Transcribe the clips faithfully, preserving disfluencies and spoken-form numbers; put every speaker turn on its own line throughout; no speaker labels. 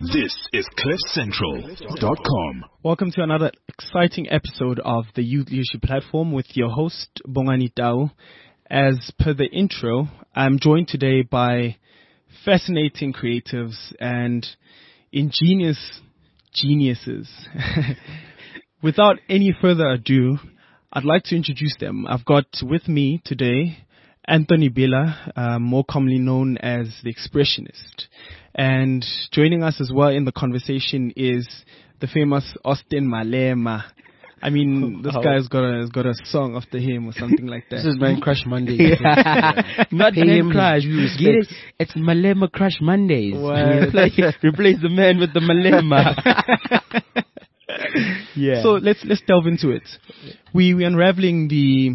This is cliff central dot com.
Welcome to another exciting episode of the Youth Leadership Platform with your host, Bongani Tau. As per the intro, I'm joined today by fascinating creatives and ingenious geniuses. Without any further ado, I'd like to introduce them. I've got with me today Anthony Bila, uh, more commonly known as The Expressionist. And joining us as well in the conversation is the famous Austin Malema. I mean, this oh. guy's got a has got a song after him or something like that.
This is Man Crush Monday.
Not
Pay
Man Crush.
Get it? It's Malema Crush Mondays.
replace, replace the man with the Malema. Yeah. So let's let's delve into it. We we unraveling the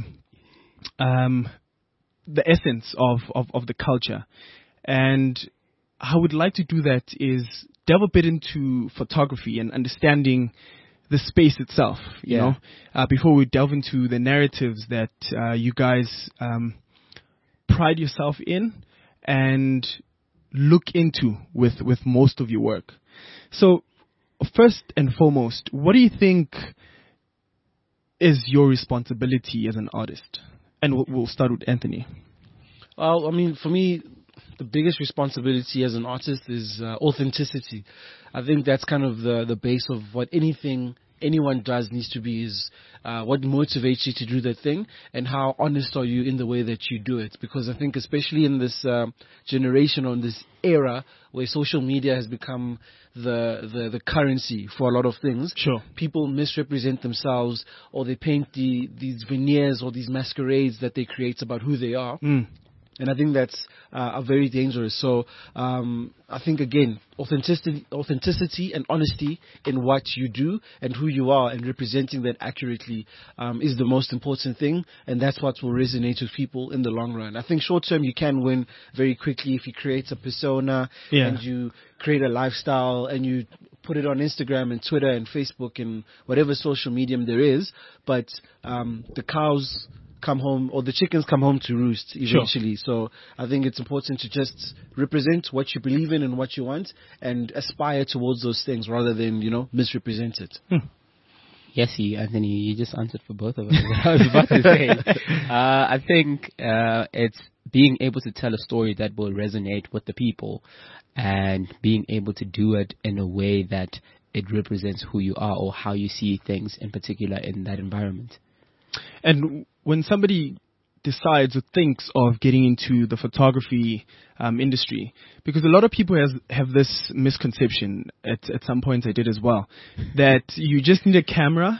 um the essence of, of, of the culture, and how we'd like to do that is delve a bit into photography and understanding the space itself, you
yeah.
know, uh, before we delve into the narratives that uh, you guys um, pride yourself in and look into with, with most of your work. So first and foremost, what do you think is your responsibility as an artist? And we'll, we'll start with Anthony.
Well, I mean, for me, the biggest responsibility as an artist is uh, authenticity. I think that's kind of the, the base of what anything anyone does needs to be, is uh, what motivates you to do that thing, and how honest are you in the way that you do it. Because I think especially in this uh, generation or in this era where social media has become the, the, the currency for a lot of things,
sure, people
misrepresent themselves, or they paint the, these veneers or these masquerades that they create about who they are.
Mm.
And I think that's uh, very dangerous. So um, I think, again, authenticity, authenticity and honesty in what you do and who you are, and representing that accurately um, is the most important thing. And that's what will resonate with people in the long run. I think short term you can win very quickly if you create a persona
yeah.
and you create a lifestyle and you put it on Instagram and Twitter and Facebook and whatever social medium there is. But um, the cows come home, or the chickens come home to roost eventually. Sure. So I think it's important to just represent what you believe in and what you want, and aspire towards those things rather than, you know, misrepresent it.
Hmm.
Yes, you, Anthony, you just answered for both of us. I was about to say. Uh, I think uh, it's being able to tell a story that will resonate with the people, and being able to do it in a way that it represents who you are or how you see things in particular in that environment.
And when somebody decides or thinks of getting into the photography um, industry, because a lot of people has, have this misconception, at, at some points I did as well, that you just need a camera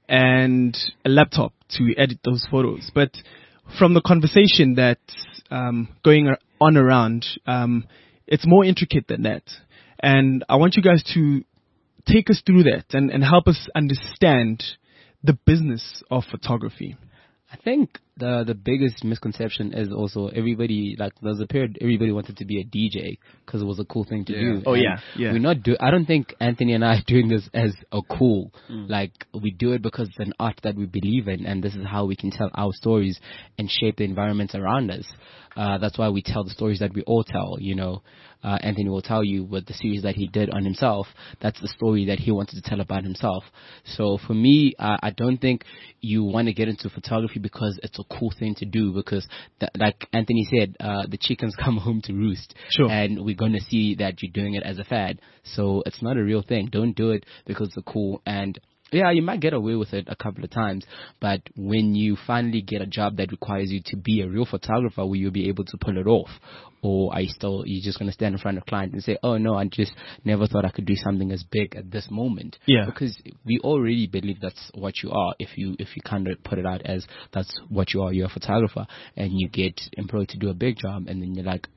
and a laptop to edit those photos. But from the conversation that's um, going on around, um, it's more intricate than that. And I want you guys to take us through that and, and help us understand the business of photography.
I think the the biggest misconception is also everybody, like, there's a period everybody wanted to be a D J because it was a cool thing to
yeah.
do.
Oh
and
yeah, yeah.
We're not do. I don't think Anthony and I are doing this as a cool.
Mm.
Like, we do it because it's an art that we believe in, and this is how we can tell our stories and shape the environments around us. Uh, that's why we tell the stories that we all tell, you know. Uh, Anthony will tell you with the series that he did on himself, that's the story that he wanted to tell about himself. So for me, uh, I don't think you want to get into photography because it's a cool thing to do, because th- like Anthony said, uh, the chickens come home to roost.
Sure.
And we're going to see that you're doing it as a fad. So it's not a real thing. Don't do it because it's cool. And yeah, you might get away with it a couple of times, but when you finally get a job that requires you to be a real photographer, will you be able to pull it off? Or are you still, you're just going to stand in front of a client and say, oh no, I just never thought I could do something as big at this moment?
Yeah.
Because we already believe that's what you are. If you, if you kind of put it out as that's what you are, you're a photographer, and you get employed to do a big job, and then you're like,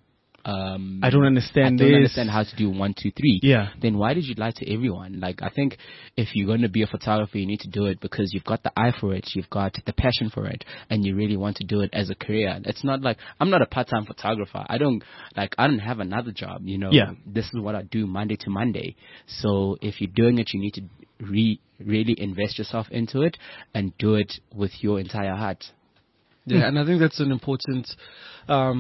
Um,
I don't understand
I don't
this.
understand how to do one, two, three.
Yeah.
Then why did you lie to everyone? Like, I think if you're going to be a photographer, you need to do it because you've got the eye for it, you've got the passion for it, and you really want to do it as a career. It's not like, I'm not a part-time photographer. I don't, like, I don't have another job, you know.
Yeah.
This is what I do Monday to Monday. So if you're doing it, you need to re- really invest yourself into it and do it with your entire heart.
Yeah, and I think that's an important um,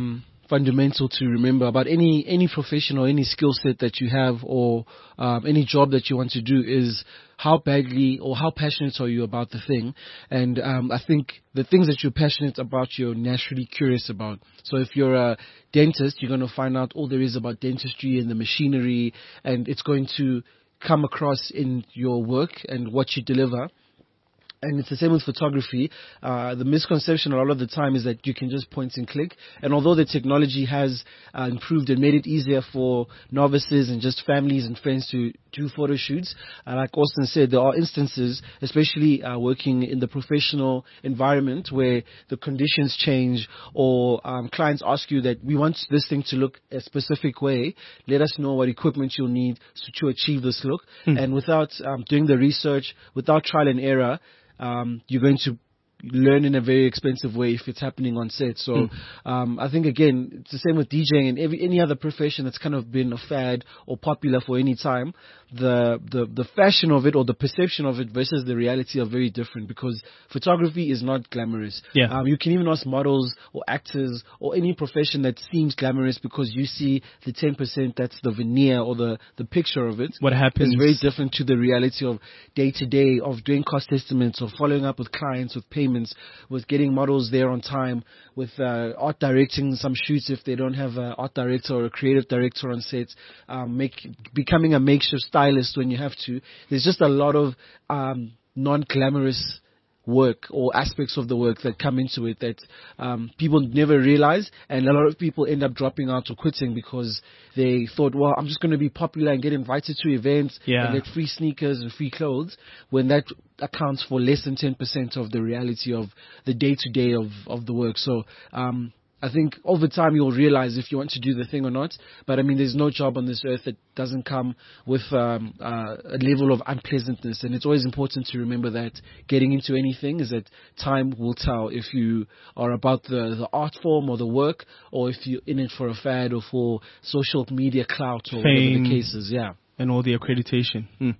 fundamental to remember about any any profession or any skill set that you have, or um, any job that you want to do, is how badly or how passionate are you about the thing. And um, I think the things that you're passionate about, you're naturally curious about. So if you're a dentist, you're going to find out all there is about dentistry and the machinery, and it's going to come across in your work and what you deliver. And it's the same with photography. Uh, the misconception a lot of the time is that you can just point and click. And although the technology has uh, improved and made it easier for novices and just families and friends to do photo shoots, uh, like Austin said, there are instances, especially uh, working in the professional environment, where the conditions change, or um, clients ask you that we want this thing to look a specific way. Let us know what equipment you'll need to, to achieve this look. Mm. And without um, doing the research, without trial and error, Um, you're going to learn in a very expensive way if it's happening on set. So mm. um, I think, again, it's the same with DJing and every any other profession that's kind of been a fad or popular for any time. The, the the fashion of it, or the perception of it, versus the reality, are very different, because photography is not glamorous.
Yeah.
Um, you can even ask models or actors or any profession that seems glamorous, because you see the ten percent that's the veneer or the, the picture of it.
What happens
is very different to the reality of day to day, of doing cost estimates, of following up with clients, with payments, with getting models there on time, with uh, art directing some shoots if they don't have an art director or a creative director on set, um, make becoming a makeshift stylist when you have to. There's just a lot of um, non-glamorous work or aspects of the work that come into it that um, people never realize, and a lot of people end up dropping out or quitting because they thought, well, I'm just going to be popular and get invited to events
yeah.
and get free sneakers and free clothes, when that accounts for less than ten percent of the reality of the day-to-day of, of the work. So um, I think over time you'll realize if you want to do the thing or not. But I mean, there's no job on this earth that doesn't come with um, uh, a level of unpleasantness. And it's always important to remember that getting into anything is that time will tell if you are about the, the art form or the work, or if you're in it for a fad or for social media clout or
Fame,
whatever the case is. Yeah.
And all the accreditation. Hmm.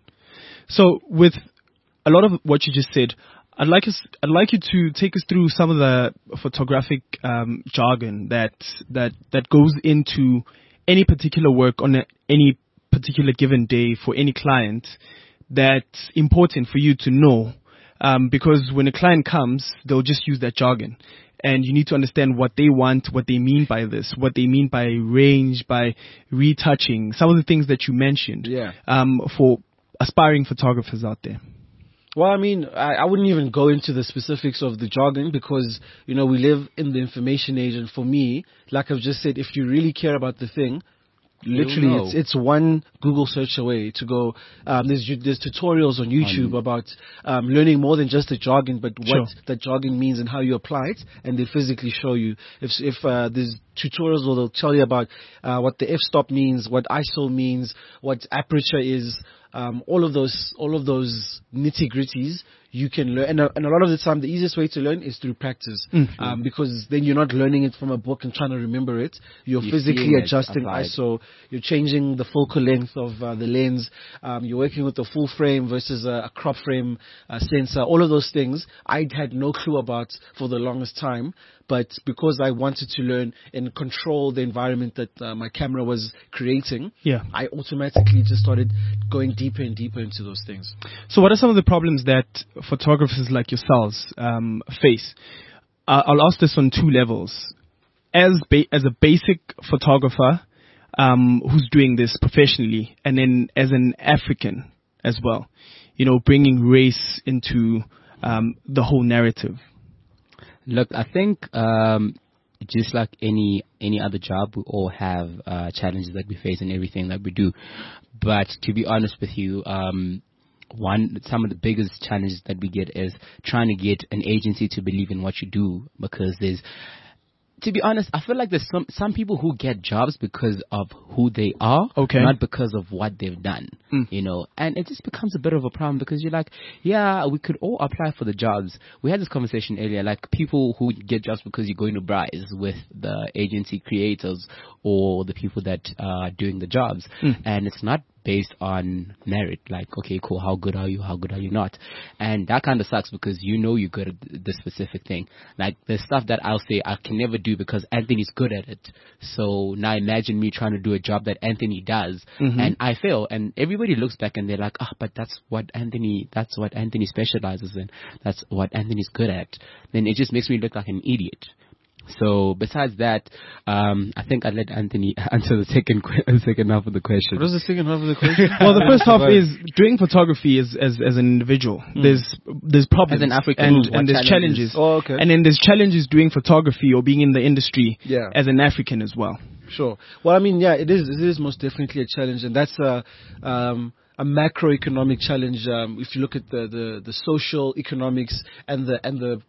So with a lot of what you just said, I'd like us, I'd like you to take us through some of the photographic um, jargon that that that goes into any particular work on a, any particular given day for any client. That's important for you to know, um, because when a client comes, they'll just use that jargon, and you need to understand what they want, what they mean by this, what they mean by range, by retouching, some of the things that you mentioned.
Yeah.
Um, for aspiring photographers out there.
Well, I mean, I, I wouldn't even go into the specifics of the jargon, because, you know, we live in the information age. And for me, like I've just said, if you really care about the thing, literally it's it's one Google search away to go. Um, there's there's tutorials on YouTube um, about um, learning more than just the jargon, but what
sure.
that jargon means and how you apply it, and they physically show you. If if uh, there's tutorials where they'll tell you about uh, what the f-stop means, what I S O means, what aperture is. Um, all of those, all of those nitty gritties you can learn, and a, and a lot of the time, the easiest way to learn is through practice, mm-hmm. um, because then you're not learning it from a book and trying to remember it. You're, you're physically adjusting I S O. You're changing the focal length of uh, the lens. Um, you're working with a full frame versus a, a crop frame uh, sensor. All of those things I had no clue about for the longest time. But because I wanted to learn and control the environment that uh, my camera was creating,
yeah.
I automatically just started going deeper and deeper into those things.
So what are some of the problems that photographers like yourselves um, face? Uh, I'll ask this on two levels. As ba- as a basic photographer um, who's doing this professionally, and then as an African as well, you know, bringing race into um, the whole narrative.
Look, I think um, just like any any other job, we all have uh, challenges that we face in everything that we do. But to be honest with you, um, one some of the biggest challenges that we get is trying to get an agency to believe in what you do, because there's, to be honest, I feel like there's some some people who get jobs because of who they are,
okay.
not because of what they've done, mm. you know. And it just becomes a bit of a problem, because you're like, yeah, we could all apply for the jobs. We had this conversation earlier, like people who get jobs because you're going to Bryce with the agency creators or the people that are doing the jobs, mm. and it's not based on merit. Like, okay, cool, how good are you? How good are you not? And that kind of sucks because you know you're good at th- this specific thing. Like, there's stuff that I'll say I can never do because Anthony's good at it. So now imagine me trying to do a job that Anthony does,
Mm-hmm.
and I fail, and everybody looks back and they're like, ah, but that's what Anthony, that's what Anthony specializes in. That's what Anthony's good at. Then it just makes me look like an idiot. So besides that, um, I think I let Anthony answer the second que- second half of the question.
What was the second half of the question?
Well, the first half is doing photography as as, as an individual. There's there's problems
As an African,
and,
what
and there's
challenges?
challenges.
Oh, okay.
And then there's challenges doing photography or being in the industry
Yeah.
as an African as well.
Sure. Well, I mean, yeah, it is. It is most definitely a challenge, and that's a um, a macroeconomic challenge. Um, if you look at the, the, the social economics and the and the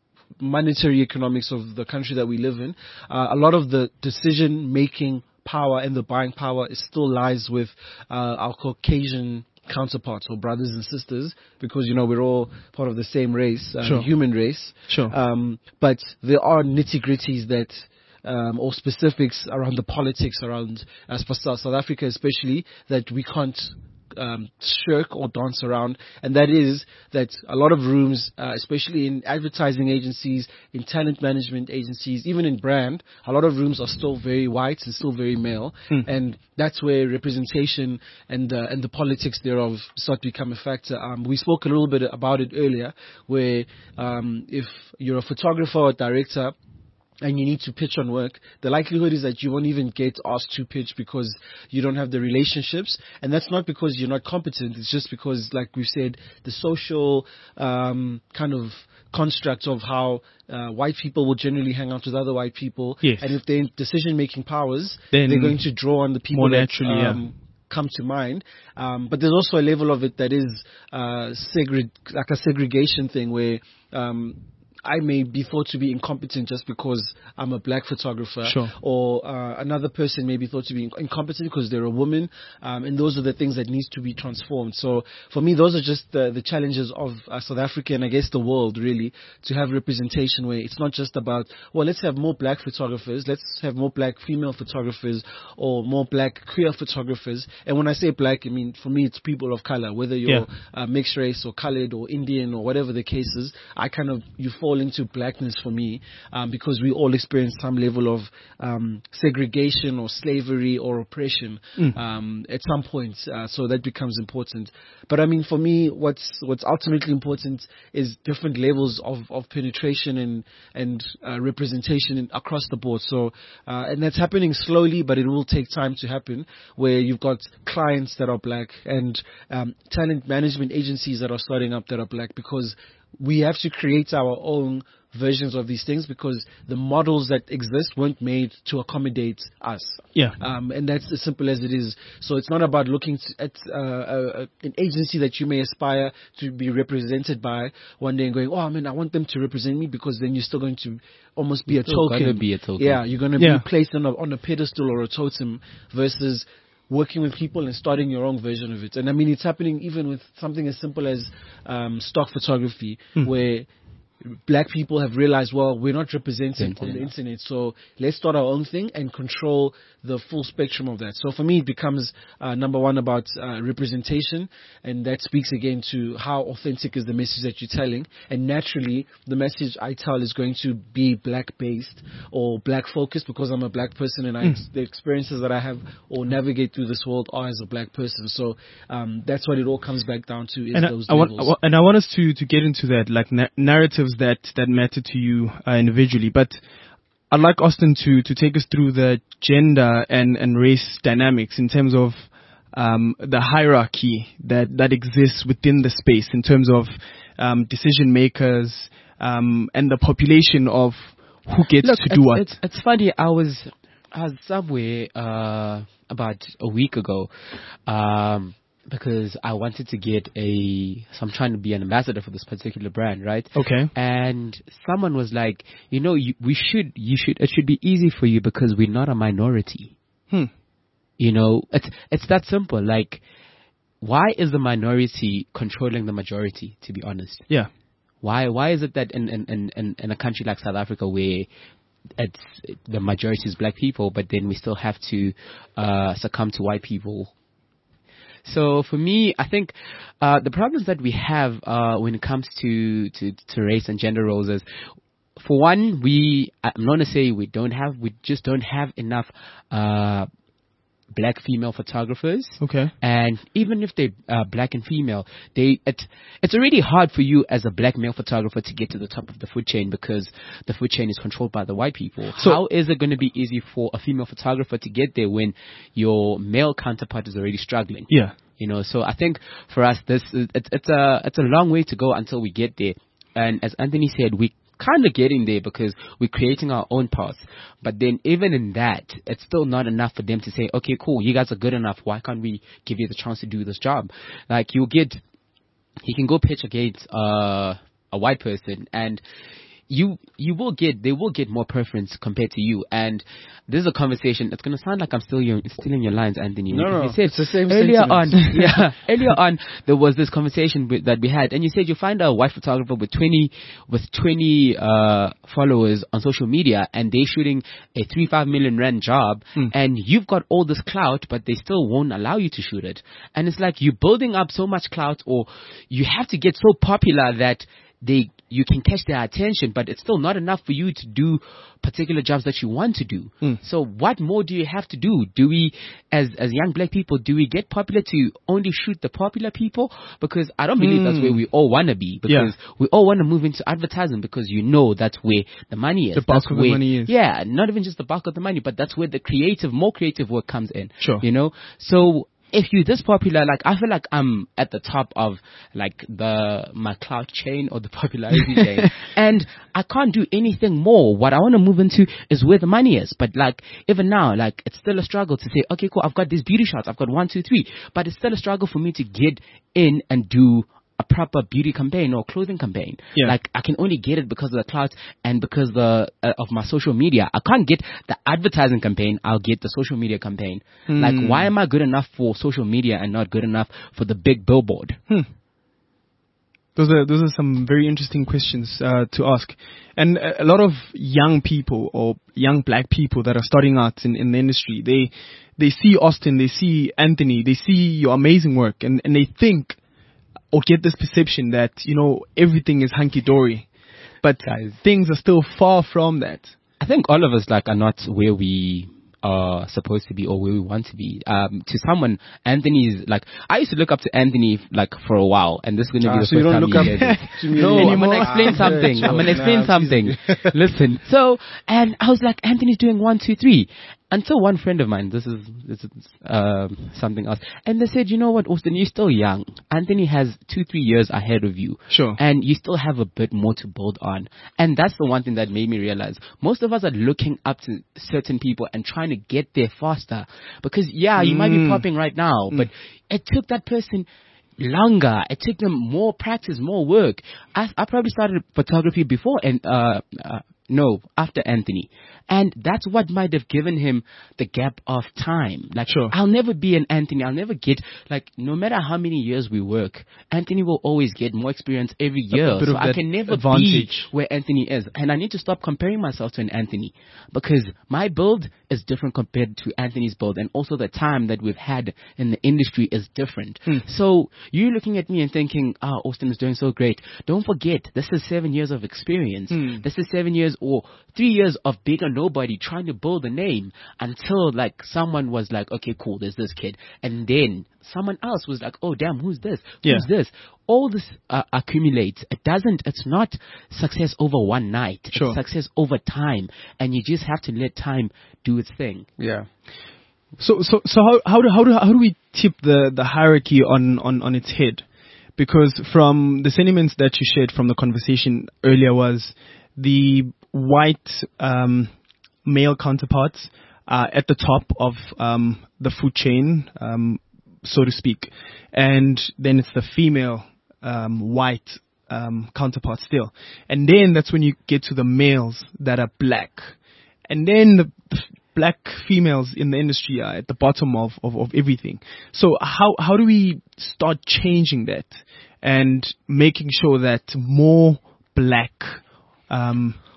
monetary economics of the country that we live in, uh, a lot of the decision making power and the buying power is still lies with uh, our Caucasian counterparts or brothers and sisters, because you know we're all part of the same race, uh,
Sure.
the human race.
Sure.
Um, but there are nitty gritties that. Um, or specifics around the politics around as for South South Africa especially, that we can't um, shirk or dance around, and that is that a lot of rooms, uh, especially in advertising agencies, in talent management agencies, even in brand, a lot of rooms are still very white and still very male, and that's where representation and uh, and the politics thereof start to become a factor. Um, we spoke a little bit about it earlier, where um, if you're a photographer or director and you need to pitch on work, the likelihood is that you won't even get asked to pitch because you don't have the relationships. And that's not because you're not competent. It's just because, like we said, the social um, kind of construct of how uh, white people will generally hang out with other white people.
Yes.
And if they're in decision-making powers,
Then
they're going to draw on the people
more
that
naturally, yeah.
um, come to mind. Um, but there's also a level of it that is uh, segre- like a segregation thing where um, I may be thought to be incompetent just because I'm a black photographer,
Sure.
or uh, another person may be thought to be inc- incompetent because they're a woman, um, and those are the things that needs to be transformed. So for me, those are just the, the challenges of uh, South Africa and I guess the world really, to have representation where it's not just about, well, let's have more black photographers, let's have more black female photographers, or more black queer photographers. And when I say black, I mean, for me, it's people of color, whether you're
Yeah.
uh, mixed race or colored or Indian or whatever the case is. I kind of, you fall into blackness for me, um, because we all experience some level of um, segregation or slavery or oppression um, at some point. Uh, so that becomes important. But I mean, for me, what's what's ultimately important is different levels of, of penetration and and uh, representation in, across the board. So uh, and that's happening slowly, but it will take time to happen. Where you've got clients that are black and um, talent management agencies that are starting up that are black, because we have to create our own versions of these things, because the models that exist weren't made to accommodate us.
Yeah.
Um, and that's as simple as it is. So it's not about looking to, at uh, uh, an agency that you may aspire to be represented by one day and going, oh, I mean, I want them to represent me, because then you're still going to almost be a
still
token.
gonna be a token.
Yeah, you're going to
Yeah.
be placed on a, on a pedestal or a totem versus working with people and starting your own version of it. And I mean, it's happening even with something as simple as um, stock photography, where black people have realized, well, we're not represented on the internet, so let's start our own thing and control the full spectrum of that. So for me, it becomes uh, number one about uh, representation, and that speaks again to how authentic is the message that you're telling. And naturally, the message I tell is going to be black-based or black-focused, because I'm a black person, and I, the experiences that I have or navigate through this world are as a black person. So um, that's what it all comes back down to, is
And I,
those
I want, I
levels.
wa- and I want us to, to get into that, like na- narratives that, that matter to you uh, individually. But I'd like Austin to, to take us through the gender and, and race dynamics in terms of um, the hierarchy that, that exists within the space in terms of um, decision makers um, and the population of who gets
Look,
to
it's,
do what.
It's, it's funny. I was I was somewhere uh, about a week ago um, because I wanted to get a. So I'm trying to be an ambassador for this particular brand, right?
Okay.
And someone was like, you know, you, we should, you should, it should be easy for you because we're not a minority.
Hmm.
You know, it's it's that simple. Like, why is the minority controlling the majority? To be honest.
Yeah.
Why why is it that in, in, in, in, in a country like South Africa, where it's the majority is black people, but then we still have to uh, succumb to white people? So for me, I think uh, the problems that we have uh, when it comes to, to, to race and gender roles is, for one, we, I'm not going to say we don't have, we just don't have enough uh, black female photographers.
Okay.
And even if they're uh, black and female, they it, it's already hard for you as a black male photographer to get to the top of the food chain because the food chain is controlled by the white people. So, how is it going to be easy for a female photographer to get there when your male counterpart is already struggling?
Yeah.
You know, so I think for us, this is, it's, it's a it's a long way to go until we get there. And as Anthony said, we kind of getting there because we're creating our own path. But then even in that, it's still not enough for them to say, okay, cool, you guys are good enough. Why can't we give you the chance to do this job? Like you get, you can go pitch against uh, a white person and you you will get, they will get more preference compared to you. And this is a conversation. It's going to sound like I'm still your, stealing your lines, Anthony.
No, no,
you said
it's the same
earlier
sentiment.
on. Yeah, earlier on there was this conversation with, that we had, and you said you find a white photographer with twenty with twenty uh, followers on social media, and they're shooting a three five million rand job,
Mm.
and you've got all this clout, but they still won't allow you to shoot it. And it's like you're building up so much clout, or you have to get so popular that they you can catch their attention, but it's still not enough for you to do particular jobs that you want to do.
Mm.
So what more do you have to do? Do we, as as young black people, do we get popular to only shoot the popular people? Because I don't believe that's where we all want to be. Because
Yeah.
we all want to move into advertising because you know that's where the money is.
The bulk
that's
of the
where,
money is.
Yeah, not even just the bulk of the money, but that's where the creative, more creative work comes in.
Sure.
You know? So if you're this popular, like I feel like I'm at the top of like the my cloud chain or the popularity chain, and I can't do anything more. What I want to move into is where the money is. But like even now, like it's still a struggle to say, okay, cool, I've got these beauty shots, I've got one, two, three, but it's still a struggle for me to get in and do a proper beauty campaign or clothing campaign.
Yeah.
Like I can only get it because of the clout and because the uh, of my social media. I can't get the advertising campaign. I'll get the social media campaign.
Hmm.
Like why am I good enough for social media and not good enough for the big billboard?
Hmm. Those are those are some very interesting questions uh, to ask, and a, a lot of young people or young black people that are starting out in, in the industry, they they see Austin, they see Anthony, they see your amazing work, and, and they think or get this perception that, you know, everything is hunky-dory. But
Guys.
things are still far from that.
I think all of us like are not where we are supposed to be or where we want to be. Um, to someone, Anthony is like, I used to look up to Anthony like for a while, and this is going to
Ah,
be the
so you
first
don't
time
look
he
up
hears it.
to me
No, I'm
anymore?
going to explain
Ah,
something.
sure.
I'm going to explain
Nah,
something.
please.
Listen. So, and I was like, Anthony's doing one, two, three. Until one friend of mine, this is, this is um, something else, and they said, you know what, Austin, you're still young. Anthony has two, three years ahead of you.
Sure.
And you still have a bit more to build on. And that's the one thing that made me realize most of us are looking up to certain people and trying to get there faster. Because, yeah, you might be
Mm.
popping right now, but it took that person longer. It took them more practice, more work. I, I probably started photography before and, uh, uh, no, after Anthony. And that's what might have given him the gap of time. Like,
Sure.
I'll never be an Anthony. I'll never get, like, no matter how many years we work, Anthony will always get more experience every year.
bit
So
of
I
that
can never be
advantage.
where Anthony is. And I need to stop comparing myself to an Anthony because my build is different compared to Anthony's build. And also the time that we've had in the industry is different. So you're looking at me and thinking, oh, Austin is doing so great. Don't forget, this is seven years of experience.
Hmm.
This is seven years or three years of being a nobody trying to build a name until like someone was like, okay, cool, there's this kid. And then someone else was like, oh, damn, who's this?
Yeah.
Who's this? All this uh, accumulates. It doesn't, it's not success over one night.
Sure.
It's success over time. And you just have to let time do its thing.
Yeah.
So, so, so how, how do, how do, how do we tip the, the hierarchy on, on, on its head? Because from the sentiments that you shared from the conversation earlier was the white, um, male counterparts, uh, at the top of, um, the food chain, um, so to speak. And then it's the female, um, white, um, counterpart still. And then that's when you get to the males that are black. And then the, the black females in the industry are at the bottom of, of, of everything. So how, how do we start changing that and making sure that more black, um,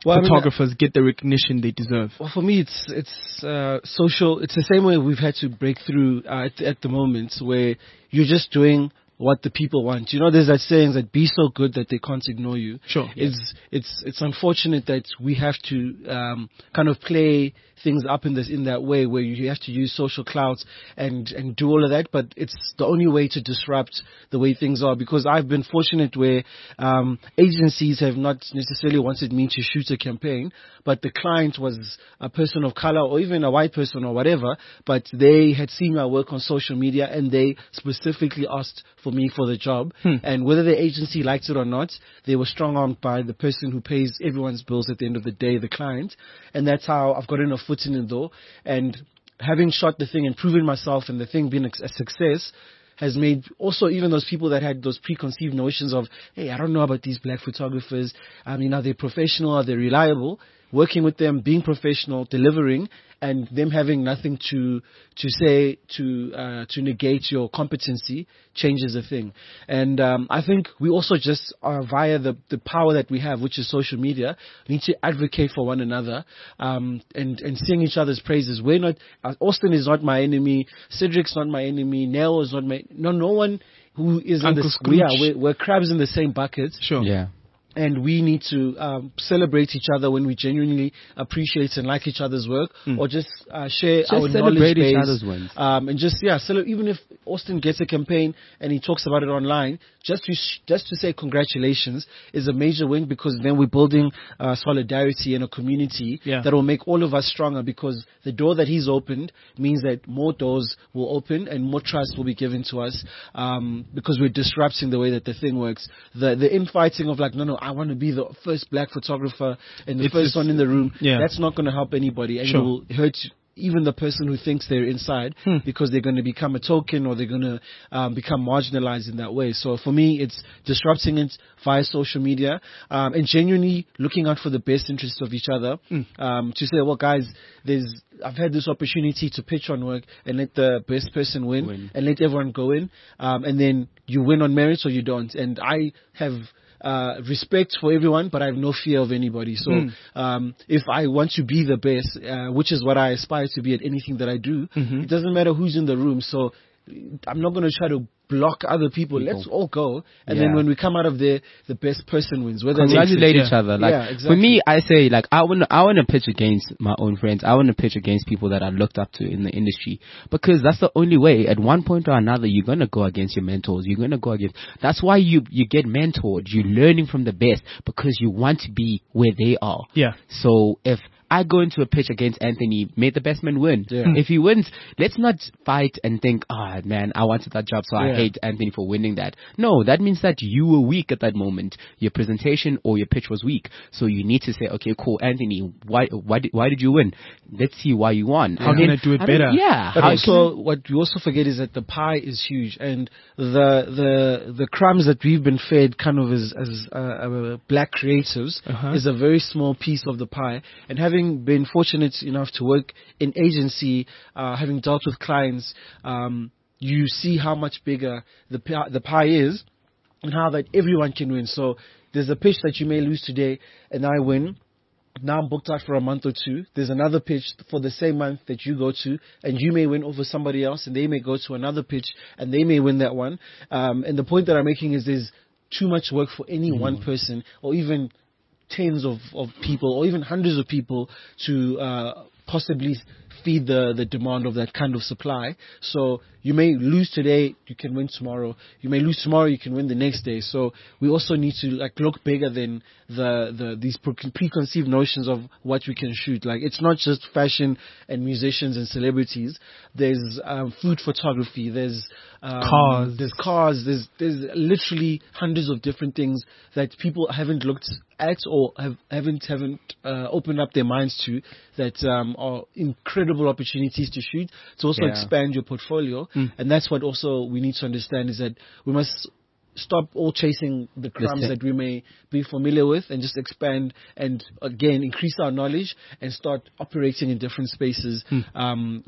Well, I mean,
photographers get the recognition they deserve?
Well, for me, it's it's uh, social. It's the same way we've had to break through uh, at, at the moment, where you're just doing what the people want. You know, there's that saying that be so good that they can't ignore you.
Sure.
It's it's it's unfortunate that we have to um, kind of play things up in this in that way, where you have to use social clouds and and do all of that. But it's the only way to disrupt the way things are, because I've been fortunate where um, agencies have not necessarily wanted me to shoot a campaign, but the client was a person of color or even a white person or whatever, but they had seen my work on social media and they specifically asked for me for the job.
Hmm.
And whether the agency liked it or not, they were strong armed by the person who pays everyone's bills at the end of the day, the client. And that's how I've gotten a foot in the door. And having shot the thing and proven myself and the thing being a success has made also even those people that had those preconceived notions of, hey, I don't know about these black photographers. I mean, are they professional? Are they reliable? Working with them, being professional, delivering, and them having nothing to to say to uh, to negate your competency changes the thing. And um, I think we also just are via the the power that we have, which is social media, need to advocate for one another um, and and sing each other's praises. We're not uh, Austin is not my enemy. Cedric's not my enemy. Nell is not my no no one who is
Uncle
in the
Scrooge.
yeah we're, we're crabs in the same bucket.
Sure.
Yeah.
And we need to um, celebrate each other when we genuinely appreciate and like each other's work,
Mm.
or just uh, share
Just
our
celebrate
knowledge
each
base.
other's wins.
Um, and just yeah, so even if Austin gets a campaign and he talks about it online, just to sh- just to say congratulations is a major win, because then we're building uh, solidarity in a community
Yeah.
that will make all of us stronger. Because the door that he's opened means that more doors will open and more trust will be given to us, um, because we're disrupting the way that the thing works. The the infighting of like, no, no, I want to be the first black photographer and the
It's-
first
it's-
one in the room.
yeah.
That's not going to help anybody, and
Sure.
it will hurt even the person who thinks they're inside,
Hmm.
because they're going to become a token, or they're going to um, become marginalized in that way. So for me, it's disrupting it via social media, um, and genuinely looking out for the best interests of each other. Um, to say, well, guys, there's I've had this opportunity to pitch on work and let the best person win,
Win.
and let everyone go in, um, and then you win on merit or you don't. And I have uh, respect for everyone, but I have no fear of anybody. So
Mm.
um, if I want to be the best, uh, which is what I aspire to be at anything that I do,
Mhm.
it doesn't matter who's in the room. So I'm not going to try to block other people.
People.
Let's all go. And
Yeah.
then when we come out of there, the best person wins. Whether it's-
Congratulate
yeah.
each other. Like
Yeah,
for
exactly.
me, I say like I want I want to pitch against my own friends. I want to pitch against people that I looked up to in the industry, because that's the only way. At one point or another, you're gonna go against your mentors. You're gonna go against. That's why you you get mentored. You're learning from the best because you want to be where they are.
Yeah.
So if I go into a pitch against Anthony, may the best man win.
Yeah.
If he wins, let's not fight and think, oh man, I wanted that job, so I
Yeah.
hate Anthony for winning that. No, that means that you were weak at that moment. Your presentation or your pitch was weak. So you need to say, okay, cool, Anthony, why why did, why did you win? Let's see why you won.
How
And
can
then-
I do it
how do-
better?
Yeah.
But
how
also,
can-
what you also forget is that the pie is huge, and the the the crumbs that we've been fed, kind of as as uh, uh, black creatives,
Uh-huh.
is a very small piece of the pie. And having been fortunate enough to work in agency, uh, having dealt with clients, um, you see how much bigger the pi- the pie is, and how that everyone can win. So there's a pitch that you may lose today, and I win. Now I'm booked out for a month or two. There's another pitch for the same month that you go to, and you may win over somebody else, and they may go to another pitch, and they may win that one. Um, and the point that I'm making is there's too much work for any one person, or even tens of, of people, or even hundreds of people to uh, possibly feed the, the demand of that kind of supply. So you may lose today, you can win tomorrow. You may lose tomorrow, you can win the next day. So we also need to like look bigger than the, the these pre- preconceived notions of what we can shoot. Like, it's not just fashion and musicians and celebrities. There's um, food photography. There's um,
Cars.
There's cars. There's there's literally hundreds of different things that people haven't looked at or have, haven't haven't uh, opened up their minds to, that um, are incredible opportunities to shoot, to also
Yeah.
expand your portfolio.
Mm.
And that's what also we need to understand, is that we must stop all chasing the crumbs
thing.
that we may be familiar with, and just expand and again increase our knowledge and start operating in different spaces. Um,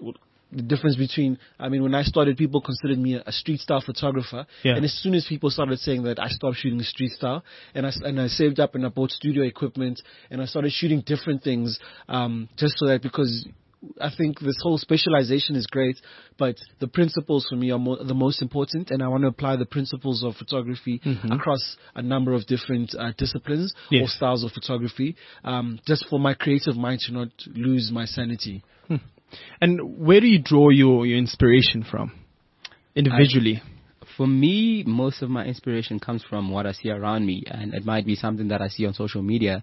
the difference between, I mean, when I started, people considered me a, a street style photographer.
Yeah.
And as soon as people started saying that, I stopped shooting street style, and I, s- and I saved up and I bought studio equipment, and I started shooting different things, um, just so that, because I think this whole specialization is great, but the principles for me are mo- the most important, and I want to apply the principles of photography across a number of different uh, disciplines or
Yes.
styles of photography, um, just for my creative mind to not lose my sanity.
And where do you draw your, your inspiration from individually?
For me, most of my inspiration comes from what I see around me, and it might be something that I see on social media,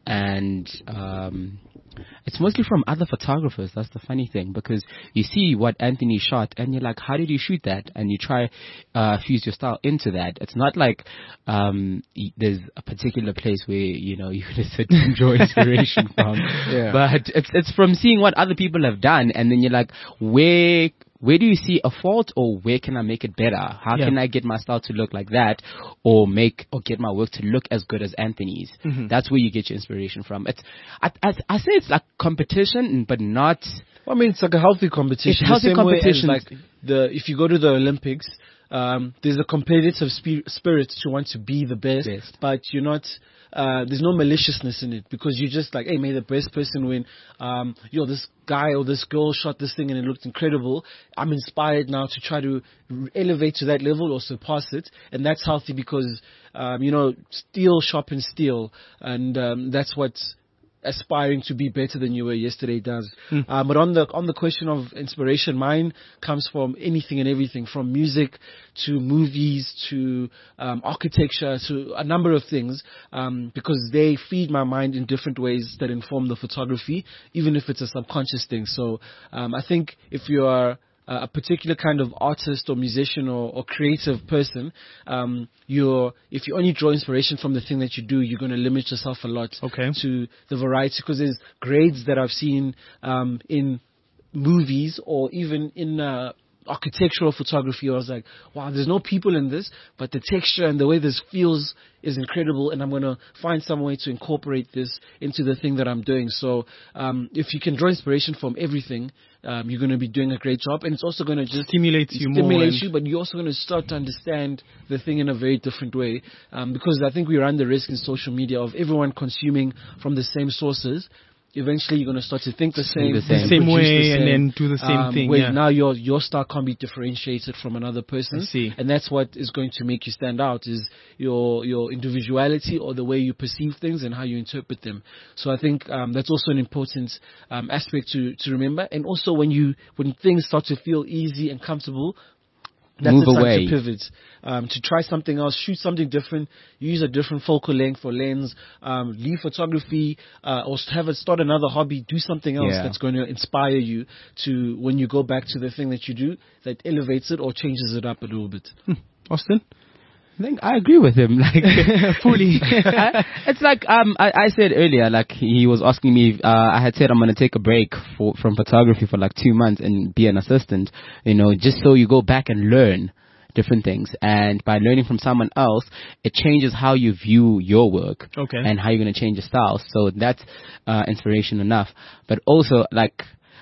and um, it's mostly from other photographers. That's the funny thing, because you see what Anthony shot, and you're like, how did you shoot that? And you try uh, fuse your style into that. It's not like um, y- there's a particular place where you know you're gonna sit and draw inspiration from,
Yeah.
but it's it's from seeing what other people have done, and then you're like, where. Where do you see a fault, or where can I make it better? How
Yeah.
can I get my style to look like that, or make or get my work to look as good as Anthony's?
Mm-hmm.
That's where you get your inspiration from. It's I, I, I say it's like competition, but not.
Well, I mean, it's like a healthy competition.
It's healthy
the same way as,
competition.
like the if you go to the Olympics, um, there's a competitive spe- spirit to want to be the best,
Best.
but you're not. Uh, there's no maliciousness in it, because you're just like, hey, may the best person win. Um, yo, this guy or this girl shot this thing and it looked incredible. I'm inspired now to try to r- elevate to that level or surpass it, and that's healthy because um, you know, steel sharpens steel, and um, that's what's aspiring to be better than you were yesterday does. Um, but on the on the question of inspiration, mine comes from anything and everything, from music to movies to um, architecture to a number of things, um, because they feed my mind in different ways that inform the photography, even if it's a subconscious thing. So um, I think if you are uh, a particular kind of artist or musician or, or creative person, um, you're if you only draw inspiration from the thing that you do, you're going to limit yourself a lot
Okay.
to the variety, because there's grades that I've seen um, in movies or even in uh, architectural photography. I was like, wow, there's no people in this, but the texture and the way this feels is incredible, and I'm going to find some way to incorporate this into the thing that I'm doing. So um, if you can draw inspiration from everything, um, you're going to be doing a great job, and it's also going to just
Stimulates you more.
stimulate
and-
you, but you're also going to start to understand the thing in a very different way, um, because I think we run the risk in social media of everyone consuming from the same sources. Eventually, you're going to start to think the same,
the same.
and
Same
produce
way
the
and
same,
then do the same
um,
thing,
Where
yeah.
now your your style can't be differentiated from another
I
person's,
see.
and that's what is going to make you stand out, is your your individuality, or the way you perceive things and how you interpret them. So I think um, that's also an important um, aspect to to remember. And also, when you when things start to feel easy and comfortable, that's
Move
the time
away.
to pivot, um, to try something else, shoot something different, use a different focal length or lens, um, leave photography, uh, or have it start another hobby, do something else
Yeah.
that's going to inspire you to, when you go back to the thing that you do, that elevates it or changes it up a little bit.
Austin?
I think I agree with him. Like fully. I, it's like um I, I said earlier, like he was asking me. Uh, I had said I'm gonna take a break for, from photography for like two months and be an assistant. You know, just so you go back and learn different things, and by learning from someone else, it changes how you view your work.
Okay.
And how you're gonna change your style. So that's uh, inspiration enough. But also, like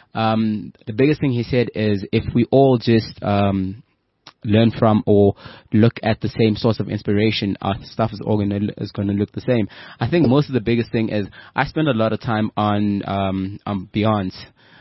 um the biggest thing he said is if we all just um learn from or look at the same source of inspiration, our stuff is all gonna is gonna look the same. I think most of the biggest thing is I spend a lot of time on um on Beyonce,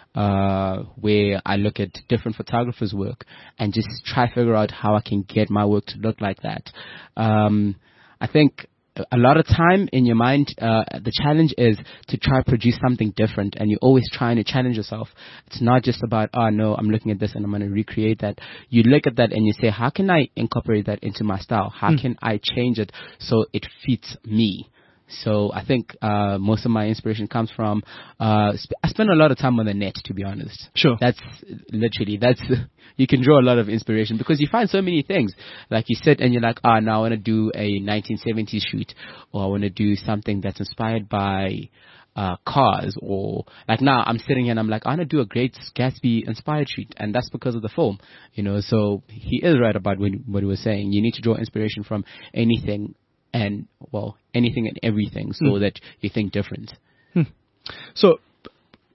uh where I look at different photographers' work and just try to figure out how I can get my work to look like that. Um I think a lot of time in your mind, uh, the challenge is to try to produce something different, and you're always trying to challenge yourself. It's not just about, oh no, I'm looking at this and I'm going to recreate that. You look at that and you say, how can I incorporate that into my style? How
Mm.
can I change it so it fits me? So I think uh, most of my inspiration comes from, uh, sp- I spend a lot of time on the net, to be honest.
Sure.
That's literally, that's, you can draw a lot of inspiration because you find so many things. Like you sit and you're like, ah, now I want to do a nineteen seventies shoot, or I want to do something that's inspired by uh, cars, or like now I'm sitting here and I'm like, I want to do a Great Gatsby inspired shoot, and that's because of the film, you know. So he is right about what, what he was saying. You need to draw inspiration from anything and, well, anything and everything so
Mm.
that you think different.
So,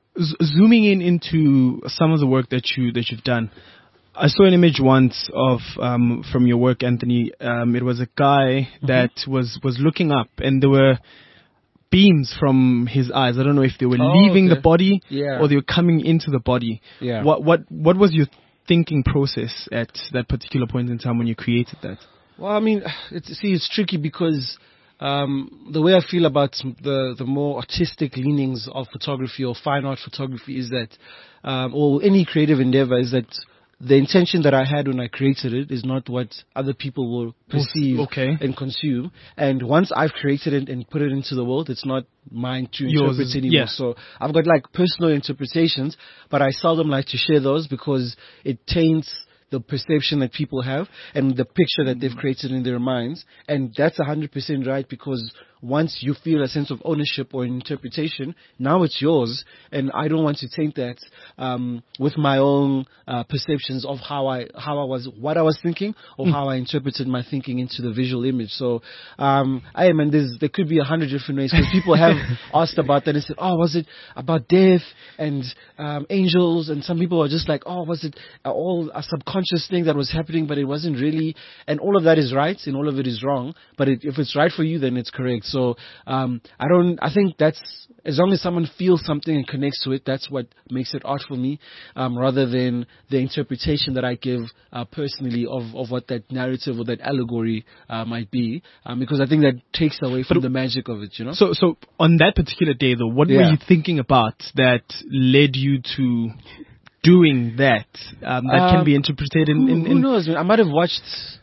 z- zooming in into some of the work that you that you've done, I saw an image once of um, from your work, Anthony. Um, it was a guy mm-hmm. that was was looking up, and there were beams from his eyes. I don't know if they were
oh,
leaving
okay.
the body
yeah.
or they were coming into the body.
Yeah.
What what what was your thinking process at that particular point in time when you created that?
Well, I mean, it's, see, it's tricky because um, the way I feel about the the more artistic leanings of photography or fine art photography is that, um, or any creative endeavor, is that the intention that I had when I created it is not what other people will perceive
okay.
and consume. And once I've created it and put it into the world, it's not mine to
Yours
interpret
is,
anymore.
yeah.
So I've got like personal interpretations, but I seldom like to share those because it taints the perception that people have and the picture that they've created in their minds. And that's one hundred percent right, because once you feel a sense of ownership or interpretation, now it's yours. And I don't want to taint that um, with my own uh, perceptions of how I how I was, what I was thinking, or mm. how I interpreted my thinking into the visual image. So, um, I mean, there's, there could be a hundred different ways, because people have asked about that and said, oh, was it about death and um, angels? And some people are just like, oh, was it uh, all a subconscious thing that was happening, but it wasn't really. And all of that is right and all of it is wrong. But it, if it's right for you, then it's correct. So um, I don't. I think that's, as long as someone feels something and connects to it, that's what makes it art for me, um, rather than the interpretation that I give uh, personally of, of what that narrative or that allegory uh, might be, um, because I think that takes away from but, the magic of it. You know.
So, so on that particular day, though, what
yeah.
were you thinking about that led you to doing that? Um, that um, can be interpreted in.
Who,
in, in
who knows? I might have watched.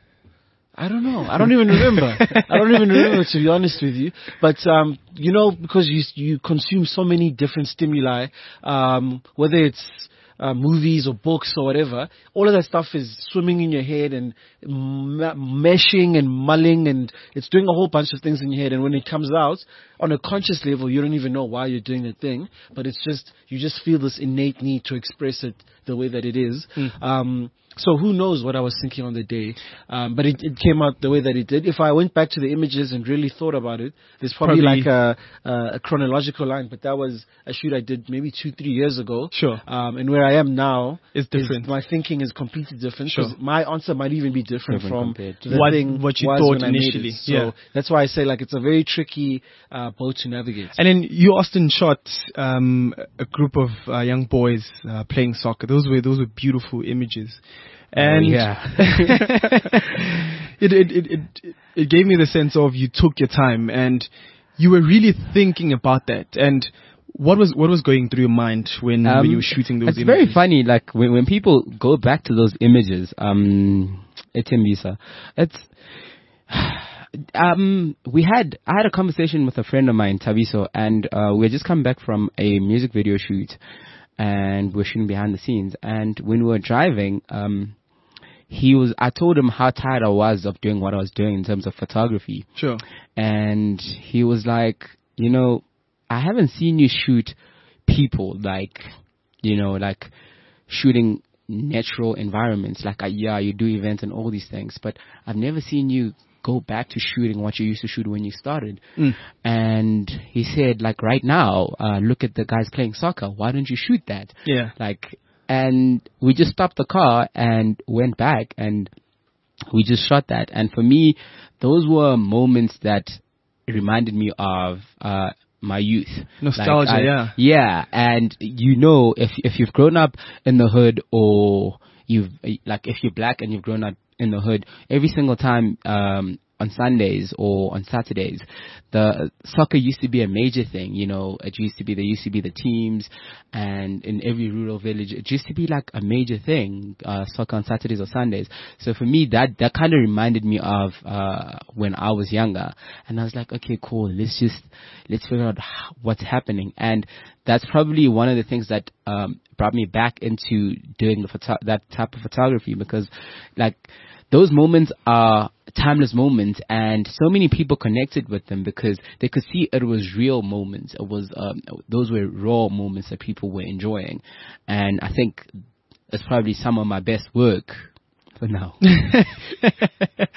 I don't know. I don't even remember. I don't even remember, to be honest with you. But, um, you know, because you you consume so many different stimuli, um, whether it's uh, movies or books or whatever, all of that stuff is swimming in your head and m- meshing and mulling, and it's doing a whole bunch of things in your head. And when it comes out on a conscious level, you don't even know why you're doing the thing, but it's just, you just feel this innate need to express it the way that it is. Mm. Um, So who knows what I was thinking on the day, um, but it, it came out the way that it did. If I went back to the images and really thought about it, there's probably, probably like a, a, a chronological line, but that was a shoot I did maybe two, three years ago.
Sure.
Um, and where I am now
is different.
Is, my thinking is completely different.
Sure.
My answer might even be different, different from the
what,
thing
what you
was
thought
when
initially.
I made it. So
yeah.
that's why I say like it's a very tricky uh, boat to navigate.
And then you, Austin, shot um, a group of uh, young boys uh, playing soccer. Those were those were beautiful images. And
oh, yeah.
it, it, it, it, it gave me the sense of you took your time and you were really thinking about that. And what was what was going through your mind when, um, when you were shooting those
it's
images?
It's very funny, like when, when people go back to those images, um, Etembisa, it's, um, we had, I had a conversation with a friend of mine, Tabiso, and uh, we had just come back from a music video shoot. And we're shooting behind the scenes. And when we were driving, um, he was, I told him how tired I was of doing what I was doing in terms of photography.
Sure.
And he was like, you know, I haven't seen you shoot people like, you know, like shooting natural environments. Like, uh, yeah, you do events and all these things, but I've never seen you go back to shooting what you used to shoot when you started. Mm. And he said, like, right now, uh, look at the guys playing soccer. Why don't you shoot that?
Yeah.
Like, and we just stopped the car and went back and we just shot that. And for me, those were moments that reminded me of, uh, my youth.
Nostalgia,
like I,
yeah.
Yeah. And you know, if, if you've grown up in the hood or you've, like, if you're black and you've grown up in the hood, every single time um on Sundays or on Saturdays, the soccer used to be a major thing. You know, it used to be, there used to be the teams, and in every rural village, it used to be like a major thing, uh, soccer on Saturdays or Sundays. So for me, that, that kind of reminded me of, uh, when I was younger. And I was like, okay, cool. Let's just, let's figure out how, what's happening. And that's probably one of the things that, um, brought me back into doing the photo- that type of photography, because like, those moments are timeless moments, and so many people connected with them because they could see it was real moments. It was um, those were raw moments that people were enjoying, and I think it's probably some of my best work for now.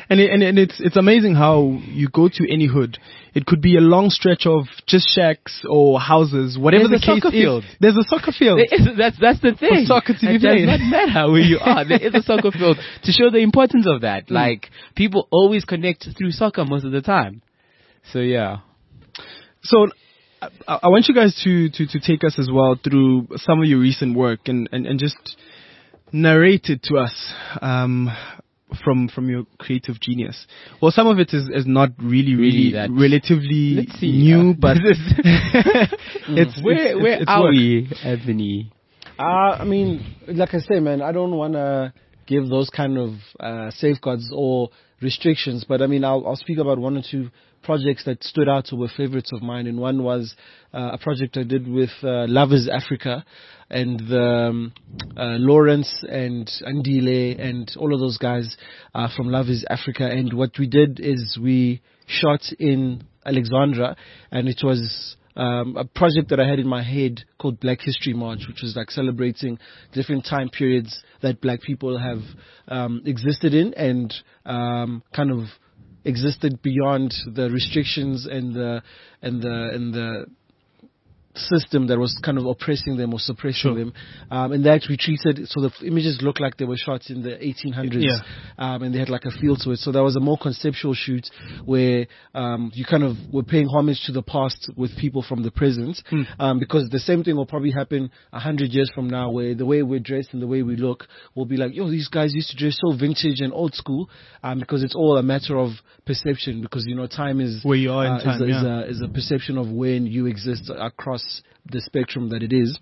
And it, and, and it's it's amazing how you go to any hood. It could be a long stretch of just shacks or houses, whatever
There's
the
a
case
soccer
is.
field.
There's a soccer field.
There is, that's that's the thing.
For soccer to be
It
played.
does not matter where you are. There is a soccer field to show the importance of that.
Mm.
Like people always connect through soccer most of the time. So yeah.
So I, I want you guys to, to, to take us as well through some of your recent work and, and, and just narrate it to us um, from from your creative genius. Well, some of it is, is not really, really,
Really that-
relatively
Let's see,
new,
uh,
but it's,
where
it's,
where
it's, it's
are
work.
we, Anthony?
Uh, I mean, like I say, man, I don't want to give those kind of uh, safeguards or restrictions, but I mean, I'll, I'll speak about one or two projects that stood out or were favorites of mine. And one was uh, a project I did with uh, Love is Africa, and the, um, uh, Lawrence and Andile and all of those guys uh, from Love is Africa. And what we did is we shot in Alexandra, and it was Um, a project that I had in my head called Black History March, which was like celebrating different time periods that black people have um, existed in and um, kind of existed beyond the restrictions and the and the and the system that was kind of oppressing them or suppressing
Sure.
them. Um, and that we treated, so the f- images looked like they were shot in the eighteen hundreds.
Yeah.
Um, and they had like a feel to it. So that was a more conceptual shoot where um, you kind of were paying homage to the past with people from the present.
Mm.
Um, because the same thing will probably happen a hundred years from now, where the way we're dressed and the way we look will be like, yo, these guys used to dress so vintage and old school. Um, because it's all a matter of perception. Because you know, time is
Where you are in
uh,
time,
is, a, is,
yeah.
a, is a perception of when you exist across the spectrum that it is.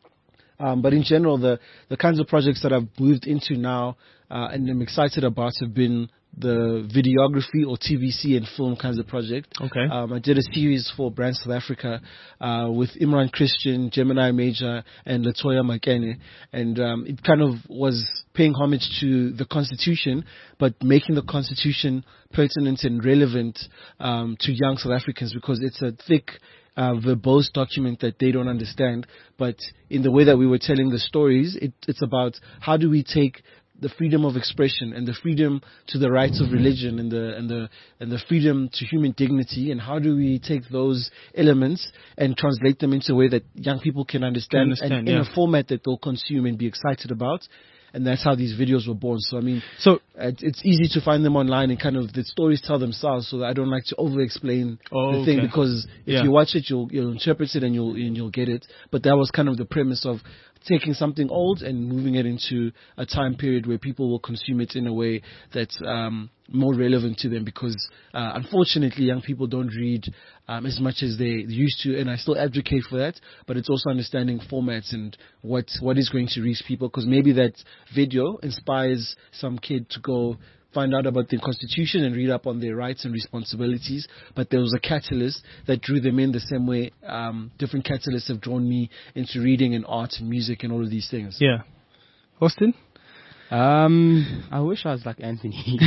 Um, but in general, the, the kinds of projects that I've moved into now uh, and I'm excited about have been the videography or T V C and film kinds of project.
Okay.
Um, I did a series for Brand South Africa uh, with Imran Christian, Gemini Major, and Latoya Makene. And um, it kind of was paying homage to the Constitution, but making the Constitution pertinent and relevant um, to young South Africans, because it's a thick Uh, verbose document that they don't understand. But in the way that we were telling the stories, it, it's about how do we take the freedom of expression and the freedom to the rights of religion and the and the and the freedom to human dignity, and how do we take those elements and translate them into a way that young people can understand,
understand,
and in
yeah.
a format that they'll consume and be excited about. And that's how these videos were born. So I mean,
So
it- it's easy to find them online, and kind of the stories tell themselves. So I don't like to over-explain
Oh,
the thing,
okay.
because if
Yeah.
you watch it, you'll you'll interpret it and you'll and you'll get it. But that was kind of the premise of taking something old and moving it into a time period where people will consume it in a way that's um, more relevant to them. Because uh, unfortunately, young people don't read um, as much as they used to, and I still advocate for that. But it's also understanding formats and what what is going to reach people, because maybe that video inspires some kid to go find out about the Constitution and read up on their rights and responsibilities. But there was a catalyst that drew them in the same way um, different catalysts have drawn me into reading and art and music and all of these things.
yeah, Austin.
Um, I wish I was like Anthony.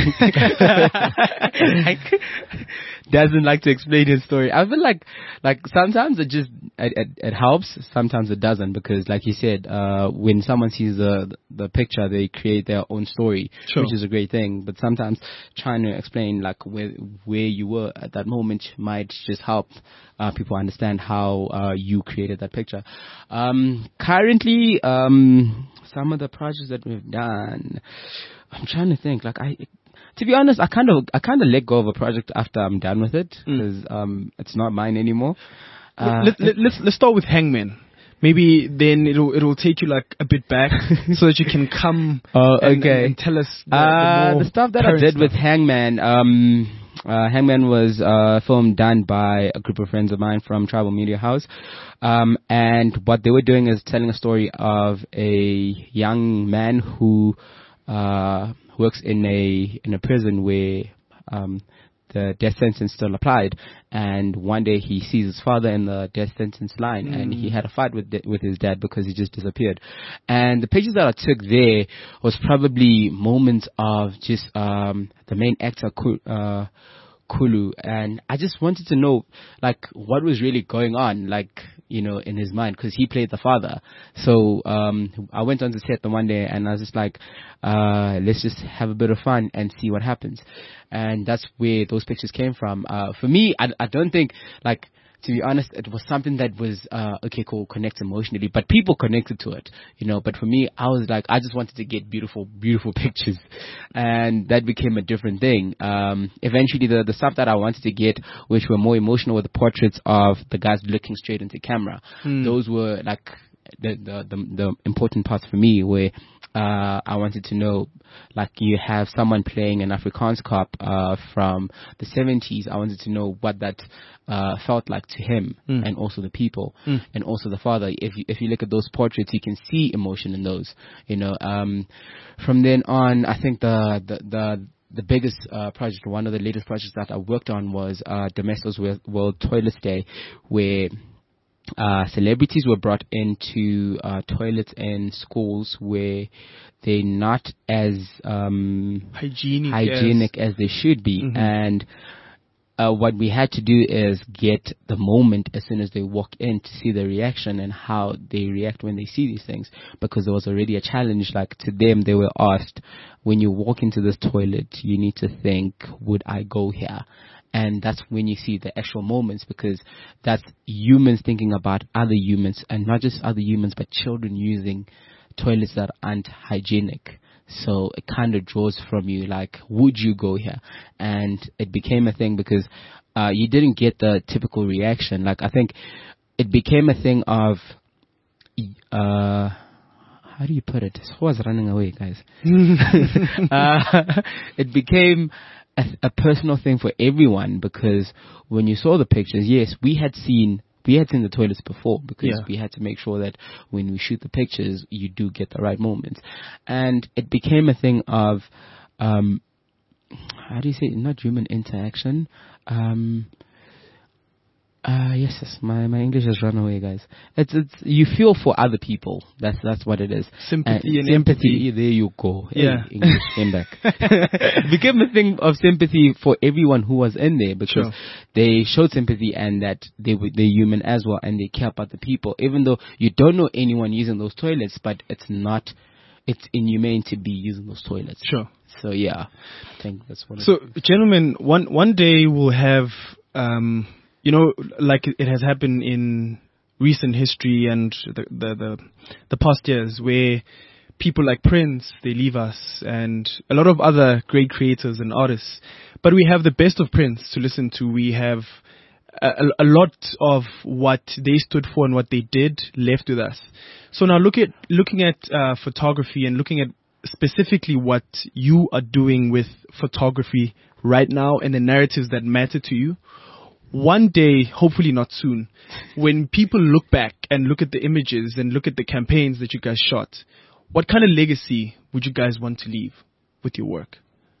Like, doesn't like to explain his story. I feel like, like sometimes it just it, it, it helps. Sometimes it doesn't, because, like you said, uh, when someone sees the the picture, they create their own story,
Sure.
which is a great thing. But sometimes trying to explain like where where you were at that moment might just help uh, people understand how uh, you created that picture. Um, currently, um, some of the projects that we've done, I'm trying to think. Like I, to be honest, I kind of I kind of let go of a project after I'm done with it, because um, it's not mine anymore. Uh,
let, let, let's let's start with Hangman. Maybe then it'll it'll take you like a bit back so that you can come
Oh,
and,
okay.
and, and tell us the,
Uh,
the, more
the stuff that I
current
did
stuff.
with Hangman, um, uh, Hangman was a film done by a group of friends of mine from Tribal Media House. Um, and what they were doing is telling a story of a young man who, uh, works in a, in a prison where, um, the death sentence still applied, and one day he sees his father in the death sentence line, mm. and he had a fight with the, with his dad because he just disappeared. And the pictures that I took there was probably moments of just um the main actor uh Kulu, and I just wanted to know like what was really going on. Like, you know, in his mind, because he played the father. So um, I went on to set the one day, and I was just like, uh, let's just have a bit of fun and see what happens. And that's where those pictures came from. Uh, for me, I, I don't think, like, to be honest, it was something that was, uh, okay, cool, connect emotionally, but people connected to it, you know, but for me, I was like, I just wanted to get beautiful, beautiful pictures, and that became a different thing. Um, eventually the, the stuff that I wanted to get, which were more emotional, were the portraits of the guys looking straight into camera. Mm. Those were like the, the, the, the important parts for me, where, Uh, I wanted to know, like, you have someone playing an Afrikaans cop uh, from the seventies. I wanted to know what that uh, felt like to him, mm. and also the people, mm. and also the father. If you, if you look at those portraits, you can see emotion in those. You know, um, from then on, I think the the the the biggest uh, project, one of the latest projects that I worked on was uh, Domestos World Toilets Day, where Uh, celebrities were brought into uh, toilets in schools where they're not as um,
hygienic,
hygienic as, as they should be. Mm-hmm. And uh, what we had to do is get the moment as soon as they walk in to see the reaction and how they react when they see these things, because there was already a challenge. Like, to them, they were asked, when you walk into this toilet, you need to think, would I go here? And that's when you see the actual moments, because that's humans thinking about other humans, and not just other humans, but children using toilets that aren't hygienic. So it kind of draws from you, like, would you go here? And it became a thing because uh, you didn't get the typical reaction. Like, I think it became a thing of, uh, how do you put it? Who was running away, guys? uh, it became A, a personal thing for everyone, because when you saw the pictures, yes, we had seen we had seen the toilets before, because yeah. we had to make sure that when we shoot the pictures, you do get the right moments. And it became a thing of, um, how do you say it? Not human interaction. Um, Uh, yes, yes, my, my English has run away, guys. It's, it's, you feel for other people. That's, that's what it is.
Sympathy and,
and sympathy.
empathy.
There you go.
Yeah.
Hey, English came back. It became a thing of sympathy for everyone who was in there, because
sure.
they showed sympathy, and that they were, they're human as well, and they care about the people, even though you don't know anyone using those toilets, but it's not, it's inhumane to be using those toilets.
Sure.
So yeah, I think that's what.
So, gentlemen, one, one day we'll have, um, you know, like it has happened in recent history and the, the the the past years, where people like Prince, they leave us, and a lot of other great creators and artists. But we have the best of Prince to listen to. We have a, a lot of what they stood for and what they did left with us. So now look at looking at uh, photography, and looking at specifically what you are doing with photography right now and the narratives that matter to you. One day, hopefully not soon, when people look back and look at the images and look at the campaigns that you guys shot, what kind of legacy would you guys want to leave with your work?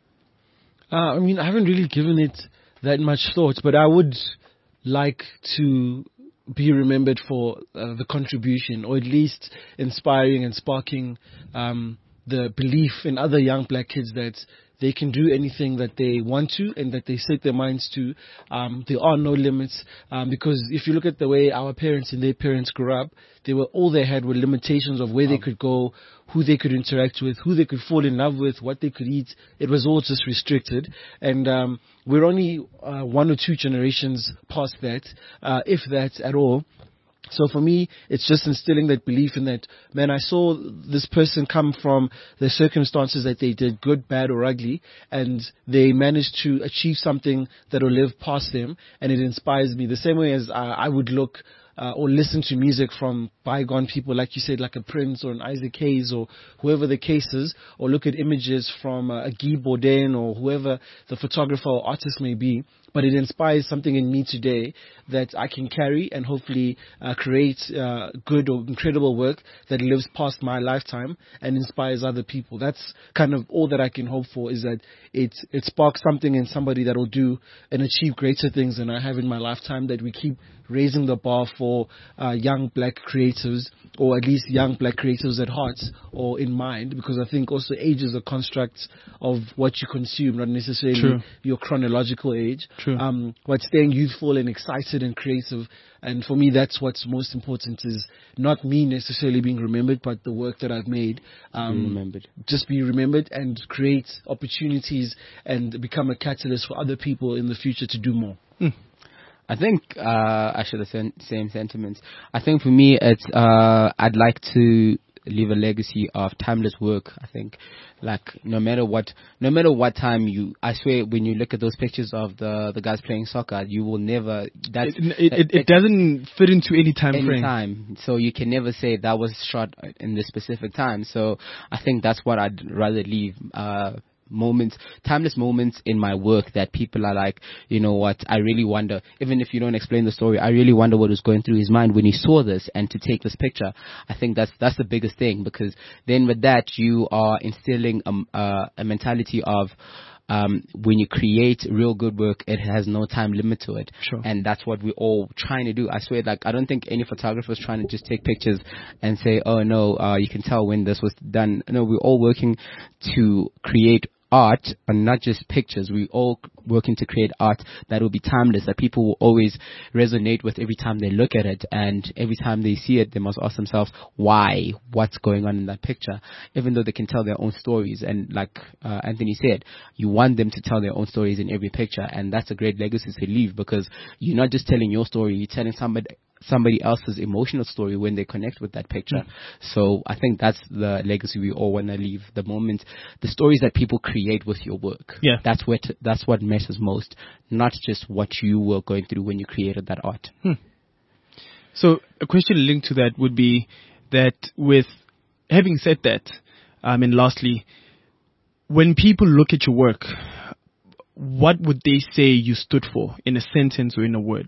Uh, I mean, I haven't really given it that much thought, but I would like to be remembered for uh, the contribution, or at least inspiring and sparking um, the belief in other young black kids that they can do anything that they want to, and that they set their minds to. Um, there are no limits, um, because if you look at the way our parents and their parents grew up, they were all they had were limitations of where um. they could go, who they could interact with, who they could fall in love with, what they could eat. It was all just restricted, and um, we're only uh, one or two generations past that, uh, if that at all. So for me, it's just instilling that belief in that, man, I saw this person come from the circumstances that they did, good, bad, or ugly, and they managed to achieve something that will live past them, and it inspires me. The same way as I, I would look uh, or listen to music from bygone people, like you said, like a Prince or an Isaac Hayes or whoever the case is, or look at images from uh, a Guy Bourdin or whoever the photographer or artist may be. But it inspires something in me today that I can carry and hopefully uh, create uh, good or incredible work that lives past my lifetime and inspires other people. That's kind of all that I can hope for, is that it it sparks something in somebody that will do and achieve greater things than I have in my lifetime, that we keep raising the bar for for uh, young black creatives, or at least young black creatives at heart or in mind, because I think also age is a construct of what you consume, not necessarily
True.
your chronological age.
True.
Um, but staying youthful and excited and creative. And for me, that's what's most important, is not me necessarily being remembered, but the work that I've made. Um,
remembered.
Just be remembered and create opportunities and become a catalyst for other people in the future to do more.
Mm.
I think uh, I should have said same sentiments. I think for me, it's uh, I'd like to leave a legacy of timeless work. I think, like no matter what, no matter what time you, I swear, when you look at those pictures of the the guys playing soccer, you will never. That
It, it, it, it doesn't fit into any time
any
frame.
time, so you can never say that was shot in this specific time. So I think that's what I'd rather leave. Uh, moments, timeless moments in my work that people are like, you know what, I really wonder, even if you don't explain the story, I really wonder what was going through his mind when he saw this and to take this picture. I think that's that's the biggest thing, because then with that you are instilling a, uh, a mentality of um, when you create real good work, it has no time limit to it.
Sure.
And that's what we're all trying to do. I swear, like, I don't think any photographer is trying to just take pictures and say, oh no, uh, you can tell when this was done. No, we're all working to create art, and not just pictures. We all working to create art that will be timeless, that people will always resonate with every time they look at it, and every time they see it, they must ask themselves why, what's going on in that picture, even though they can tell their own stories. And like uh, Anthony said, you want them to tell their own stories in every picture, and that's a great legacy to leave, because you're not just telling your story, you're telling somebody somebody else's emotional story when they connect with that picture. Mm. So I think that's the legacy we all want to leave. The moment, the stories that people create with your work.
Yeah.
That's what, that's what matters most, not just what you were going through when you created that art.
Hmm. So a question linked to that would be that, with having said that, um, and lastly, when people look at your work, what would they say you stood for in a sentence or in a word?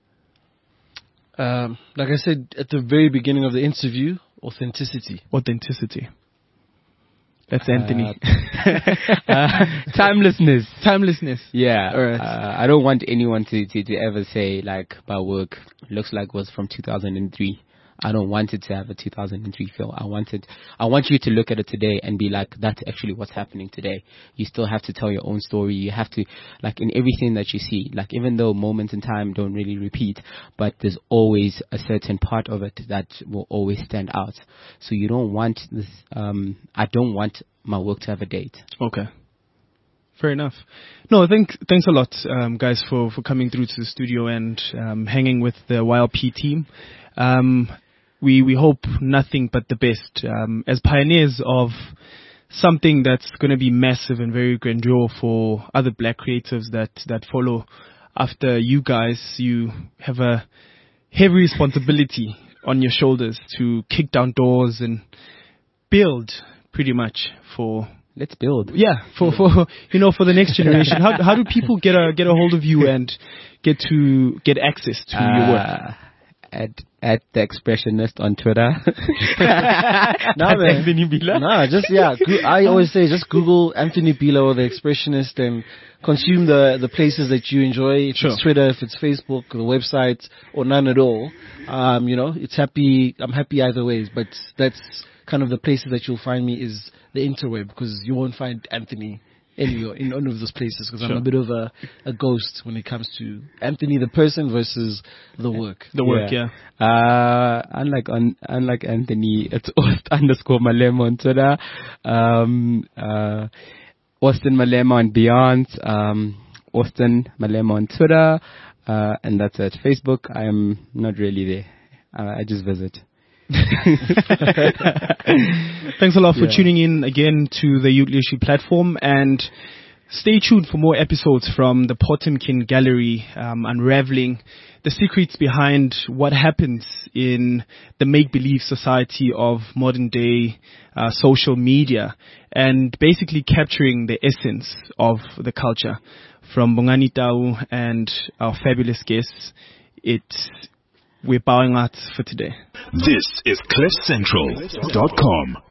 Um, like I said at the very beginning of the interview, authenticity.
Authenticity. That's Anthony.
Uh, uh, timelessness.
Timelessness.
Yeah.
All right.
Uh, I don't want anyone to, to, to ever say, like, my work looks like it was from two thousand three. I don't want it to have a two thousand three feel. I want it, I want you to look at it today and be like, that's actually what's happening today. You still have to tell your own story. You have to, like, in everything that you see, like, even though moments in time don't really repeat, but there's always a certain part of it that will always stand out. So you don't want this, um, I don't want my work to have a date.
Okay. Fair enough. No, I think, thanks a lot, um, guys, for, for coming through to the studio and, um, hanging with the Y L P team. Um, We we hope nothing but the best, um, as pioneers of something that's going to be massive and very grandeur for other black creatives that, that follow after you guys. You have a heavy responsibility on your shoulders to kick down doors and build, pretty much, for
Let's build.
yeah for for you know for the next generation. How how do people get a get a hold of you and get to get access to
uh,
your work?
At at the Expressionist on Twitter.
No, man.
Anthony Bila?
No, just, yeah. Go- I always say just Google Anthony Bila or The Expressionist and consume the, the places that you enjoy. If
Sure.
it's Twitter, if it's Facebook, the website, or none at all. Um, you know, it's happy. I'm happy either ways, but that's kind of the places that you'll find me is the interweb, because you won't find Anthony anywhere in none of those places, because
Sure.
I'm a bit of a, a ghost when it comes to Anthony the person versus the work.
The work, yeah.
Uh, unlike on, unlike Anthony, it's Aust underscore Malema on Twitter. Um, uh, Austin Malema on Beyond. Um, Austin Malema on Twitter. Uh, and that's it. Facebook, I'm not really there. Uh, I just visit.
Thanks a lot for
Yeah.
tuning in again to the Youth Leadership Platform, and stay tuned for more episodes from the Potemkin Gallery, um, unraveling the secrets behind what happens in the make-believe society of modern day uh, social media, and basically capturing the essence of the culture. From Bongani Tau and our fabulous guests, it's we're bowing out for today.
This is cliff central dot com.